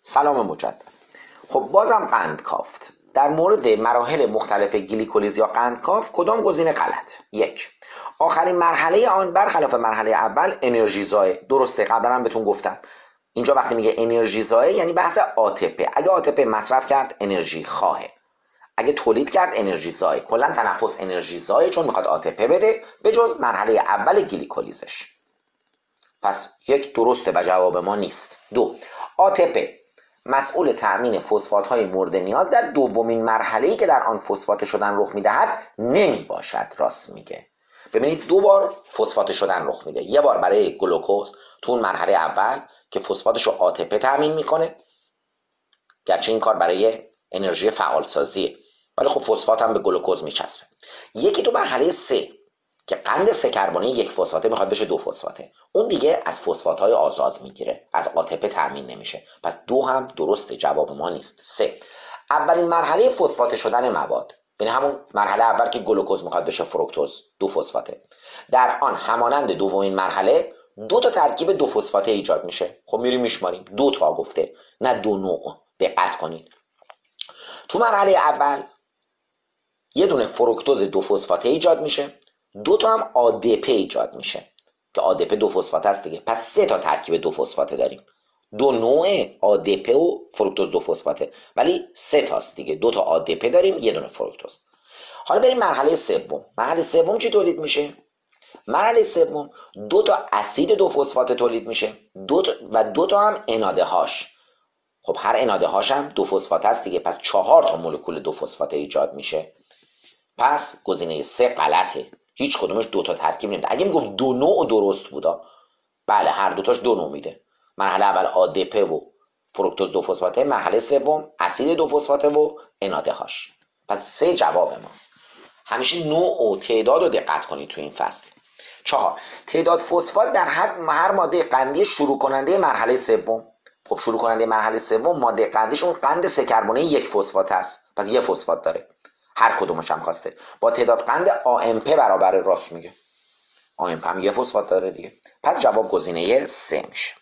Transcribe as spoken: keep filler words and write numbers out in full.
سلام مجدد. خب بازم قند کافت. در مورد مراحل مختلف گلیکولیز یا قند کاف کدام گزینه غلط؟ یک، آخرین مرحله آن برخلاف مرحله اول انرژی زای. درسته، قبلا هم بهتون گفتم اینجا وقتی میگه انرژی زای یعنی بحث آتپه. اگه آتپه مصرف کرد انرژی خواهه، اگه تولید کرد انرژی زای. کلا تنفس انرژی زای چون میخواد آتپه بده، به جز مرحله اول گلیکولیزش. پس یک درسته و جواب ما نیست. دو، آتپه مسئول تأمین فسفات‌های مورد نیاز در دومین مرحله‌ای که در آن فسفات شدن رخ می‌دهد نمی باشد. راست میگه. ببینید دو بار فسفات شدن رخ میده. یه بار برای گلوکوز تو اون مرحله اول که فسفاتش رو آتپه تأمین میکنه، گرچه این کار برای انرژی فعال سازیه ولی خب فسفات هم به گلوکوز میچسبه. یکی تو مرحله سه که قند سه کربنی یک فسفاته میخواد بشه دو فسفاته، اون دیگه از فسفات‌های آزاد میگیره، از آتپه تامین نمیشه. پس دو هم درسته، جواب ما نیست. سه، اولین مرحله فسفات شدن مواد، یعنی همون مرحله اول که گلوکوز میخواد بشه فرکتوز دو فسفاته، در آن همانند دومین مرحله دو تا ترکیب دو فسفاته ایجاد میشه. خب میریم میشماریم، دو تا گفته نه دو نوع. دقت کنید تو مرحله اول یه دونه فرکتوز دو فسفاته ایجاد میشه، دو تا هم آدپه ایجاد میشه که آدپه دو فسفاته است دیگه. پس سه تا ترکیب دو فسفاته داریم، دو نوع آدپه و فرکتوز دو فسفاته، ولی سه تاست دیگه. دو تا آدپه داریم، یه دونه فرکتوز. حالا بریم مرحله سوم. مرحله سوم چی تولید میشه؟ مرحله سوم دو تا اسید دو فسفاته تولید میشه، دو تا و دو تا هم اناده هاش. خب هر اناده هاش هم دو فسفاته است دیگه، پس چهار تا مولکول دو فسفاته ایجاد میشه. پس گزینه سه غلطه، هیچ کدومش دو تا ترکیب نمیده. اگه میگم دو نوع درست بودا، بله هر دوتاش دو نوع میده. مرحله اول آدپه و فرکتوز دو فسفاته، مرحله سوم اسید دو فسفاته و اناده هاش. پس سه جواب ماست. همیشه نوع و تعداد رو دقت کنید تو این فصل. چهار، تعداد فسفات در حد هر ماده قندی شروع کننده مرحله سوم. خب شروع کننده مرحله سوم ماده قندیش اون قند سه کربنی یک فسفات است، پس یه فسفات داره، هر کدومش هم خواسته. با تعداد قند آمپ برابر، راست میگه، آمپ هم یه فسفات داره دیگه. پس جواب گزینه سه میشه.